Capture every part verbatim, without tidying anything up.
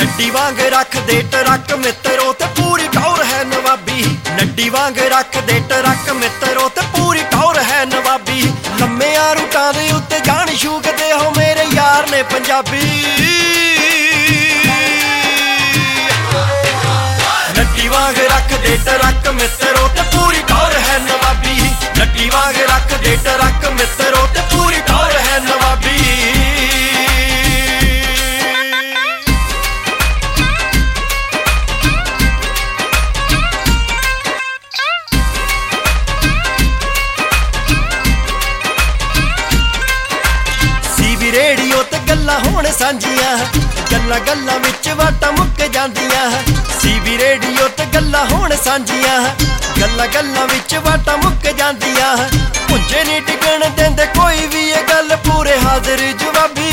नड्डी वांग रख दे ट्रक मित्रो ते पूरी टौर है नवाबी। नड्डी वांग रख दे ट्रक मित्रो ते पूरी टौर है नवाबी। लम्मिया रूटां दे उत्ते जान शूकदे हो मेरे यार ने पंजाबी। नड्डी वांग रख दे ट्रक मित्रो ते पूरी टौर है नवाबी। नड्डी वांग रख दे ट्रक मित्रो ते पूरी टौर है नवाबी। रेडियो ते गल्लां होण सांझियां, गल्लां गल्लां विच वाटां मुक जांदियां। सीवी रेडियो ते गल्लां होण सांझियां, गल्लां गल्लां विच वाटां मुक जांदियां। पुंजे नहीं टिकण देंदे कोई भी ये गल पूरे हाजिर जवाबी।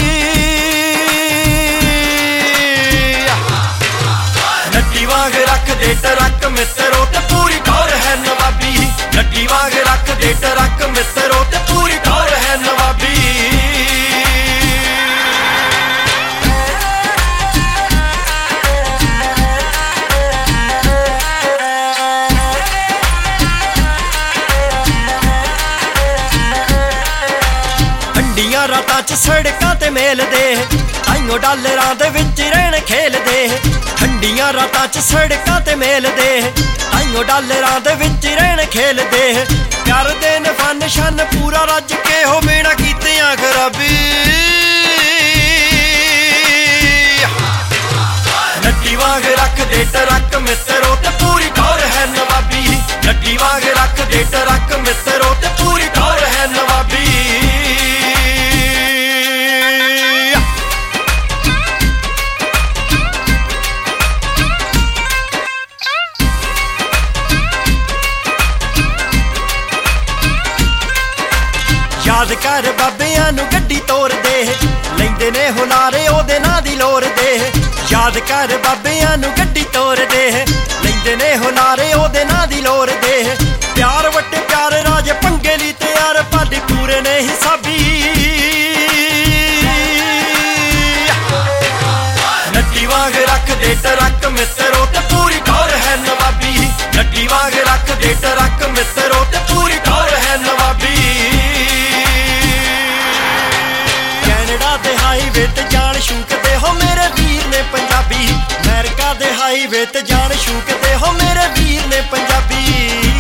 नड्डी वांग रख दे ट्रक मित्रो ते पूरी टौर है नवाबी। नड्डी वांग रख दे ट्रक मित्रो ते पूरी टौर है नवाबी। रातां च सड़कां ते मेलदे ताइयों डालरां दे विच रहण खेलदे। ठंडियां रातां च सड़कां ते मेलदे ताइयों डालरां दे विच रहण खेलदे। करदे न फन शन पूरा रज के हो बिना कीतियां खराबी। नड्डी वांग रख दे ट्रक मित्रो ते पूरी टौर है नवाबी। नड्डी वांग रख दे ट्रक मित्रो ते पूरी टौर है नवाबी। याद कर बाबियां नू गड्डी तोड़ दे लैंदे ने हुलारे ओदे नां दी लोर दे। याद कर बाबियां नू गड्डी तोड़ दे लैंदे ने हुलारे ओदे नां दी लोर दे। प्यार वट्टे प्यार राज पंगे ली तैयार पाडी पूरे ने हिसाबी। नड्डी वांग रख दे ट्रक मित्रो ते पूरी टौर है नवाबी। नड्डी वांग रख दे ट्रक मित्रो ते पूरी टौर है नवाबी। हाईवे ते जान शूकदे हो मेरे वीर ने पंजाबी। अमेरिका दे हाईवे ते जान शूकदे हो मेरे वीर ने पंजाबी।